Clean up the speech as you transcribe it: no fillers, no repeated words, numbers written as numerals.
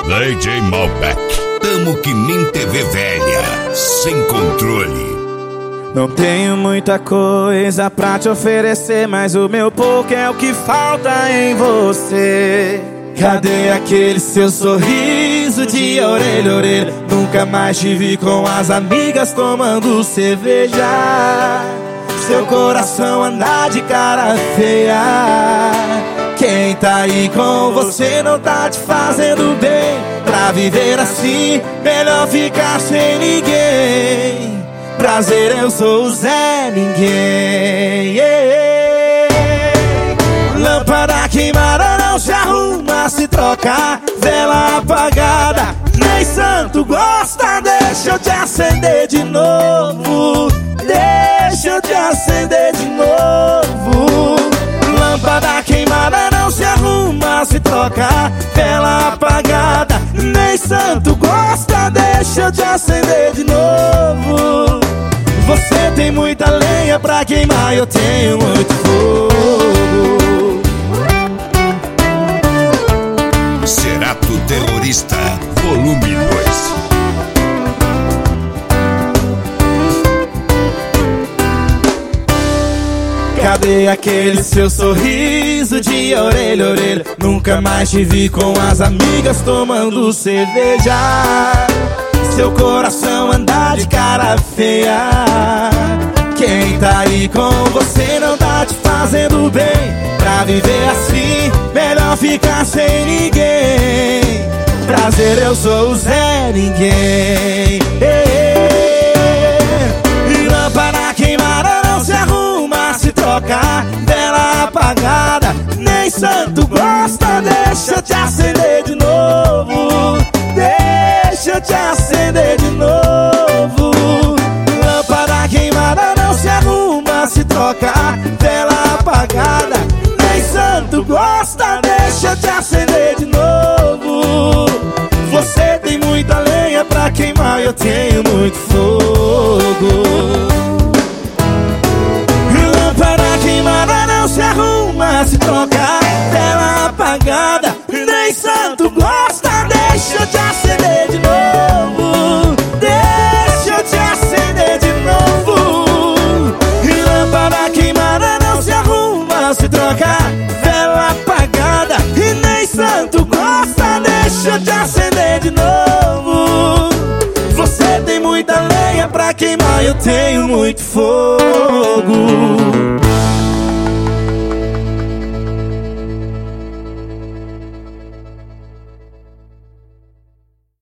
DJ Malbec. Tamo que nem TV velha, sem controle. Não tenho muita coisa pra te oferecer, mas o meu pouco é o que falta em você. Cadê aquele seu sorriso de orelha a orelha? Nunca mais te vi com as amigas tomando cerveja. Seu coração anda de cara feia. Quem tá aí com você não tá te fazendo bem. Pra viver assim, melhor ficar sem ninguém. Prazer, eu sou o Zé Ninguém. Lâmpada queimada não se arruma, se troca. Vela apagada, nem santo gosta. Deixa eu te acender de novo. Deixa eu te acender de novo. Lâmpada queimada não se arruma, se troca. Vela apagada, nem santo gosta. Deixa eu te acender de novo. Você tem muita lenha pra queimar, eu tenho muito fogo. Cerato Terrorista, volume 2. Cadê aquele seu sorriso de orelha a orelha? Nunca mais te vi com as amigas tomando cerveja. Seu coração anda de cara feia. Quem tá aí com você não tá te fazendo bem. Pra viver assim, melhor ficar sem ninguém. Prazer, eu sou o Zé Ninguém. E lâmpada queimada não se arruma, se troca. Vela apagada, nem santo gosta. Deixa eu te acender de novo. Deixa eu te acender de novo. Lâmpada queimada não se arruma, se troca. Vela apagada, nem santo gosta. Deixa eu te acender de novo. Você tem muita lenha pra queimar, eu tenho muito fogo. Lâmpada queimada não se arruma, se troca. Vela apagada, nem santo gosta. Deixa eu te acender de novo. Deixa eu te acender de novo. E lâmpada queimada não se arruma, se troca. Vela apagada e nem santo gosta. Deixa eu te acender de novo. Você tem muita lenha pra queimar, eu tenho muito fogo.